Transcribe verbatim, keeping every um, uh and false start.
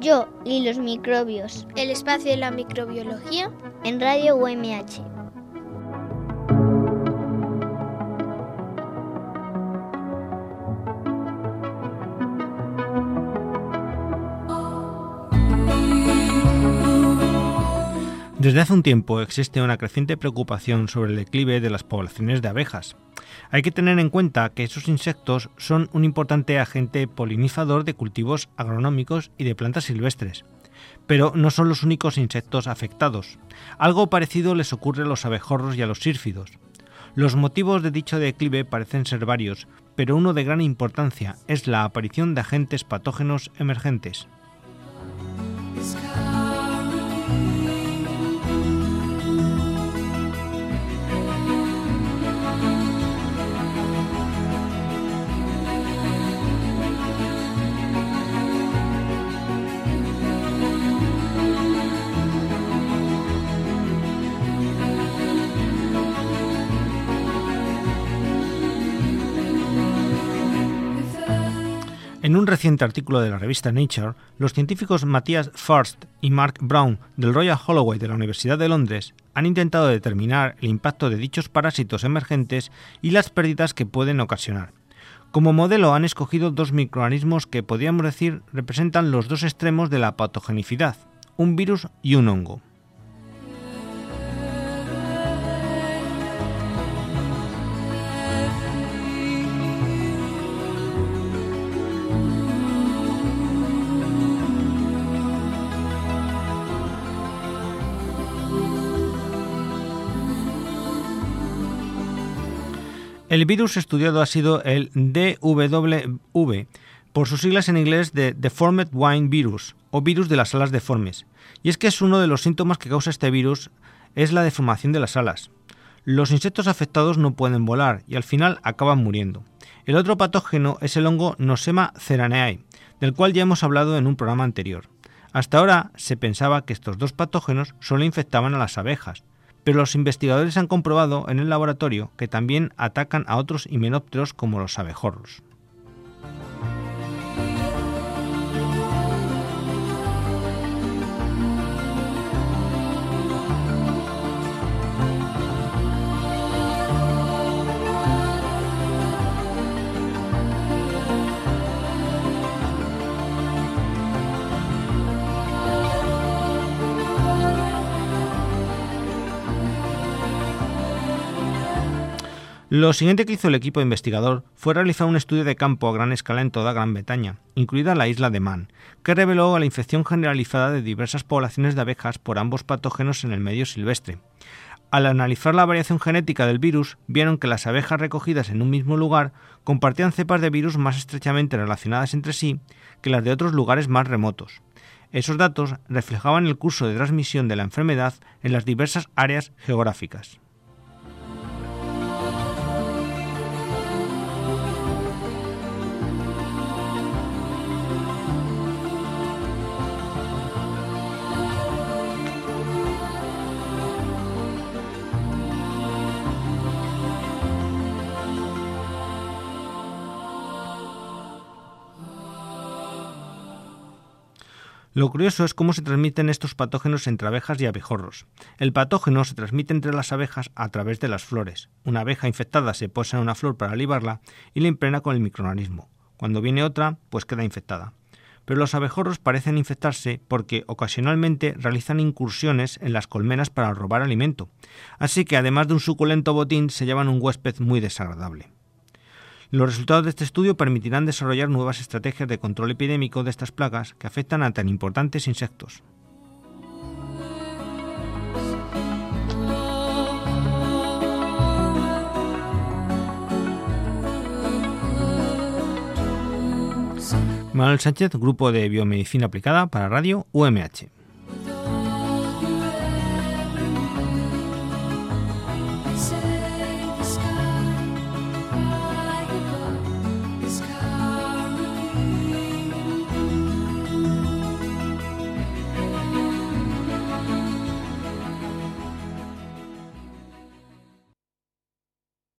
Yo y los microbios. El espacio de la microbiología en Radio U M H. Desde hace un tiempo existe una creciente preocupación sobre el declive de las poblaciones de abejas. Hay que tener en cuenta que esos insectos son un importante agente polinizador de cultivos agronómicos y de plantas silvestres. Pero no son los únicos insectos afectados. Algo parecido les ocurre a los abejorros y a los sírfidos. Los motivos de dicho declive parecen ser varios, pero uno de gran importancia es la aparición de agentes patógenos emergentes. En un reciente artículo de la revista Nature, los científicos Matthias Fürst y Mark Brown del Royal Holloway de la Universidad de Londres han intentado determinar el impacto de dichos parásitos emergentes y las pérdidas que pueden ocasionar. Como modelo han escogido dos microorganismos que podríamos decir representan los dos extremos de la patogenicidad, un virus y un hongo. El virus estudiado ha sido el D W V, por sus siglas en inglés de Deformed Wing Virus, o virus de las alas deformes. Y es que es uno de los síntomas que causa este virus es la deformación de las alas. Los insectos afectados no pueden volar y al final acaban muriendo. El otro patógeno es el hongo Nosema ceranae, del cual ya hemos hablado en un programa anterior. Hasta ahora se pensaba que estos dos patógenos solo infectaban a las abejas, pero los investigadores han comprobado en el laboratorio que también atacan a otros himenópteros como los abejorros. Lo siguiente que hizo el equipo investigador fue realizar un estudio de campo a gran escala en toda Gran Bretaña, incluida la isla de Man, que reveló la infección generalizada de diversas poblaciones de abejas por ambos patógenos en el medio silvestre. Al analizar la variación genética del virus, vieron que las abejas recogidas en un mismo lugar compartían cepas de virus más estrechamente relacionadas entre sí que las de otros lugares más remotos. Esos datos reflejaban el curso de transmisión de la enfermedad en las diversas áreas geográficas. Lo curioso es cómo se transmiten estos patógenos entre abejas y abejorros. El patógeno se transmite entre las abejas a través de las flores. Una abeja infectada se posa en una flor para libarla y la impregna con el microorganismo. Cuando viene otra, pues queda infectada. Pero los abejorros parecen infectarse porque ocasionalmente realizan incursiones en las colmenas para robar alimento. Así que además de un suculento botín, se llevan un huésped muy desagradable. Los resultados de este estudio permitirán desarrollar nuevas estrategias de control epidémico de estas plagas que afectan a tan importantes insectos. Manuel Sánchez, Grupo de Biomedicina Aplicada para Radio U M H.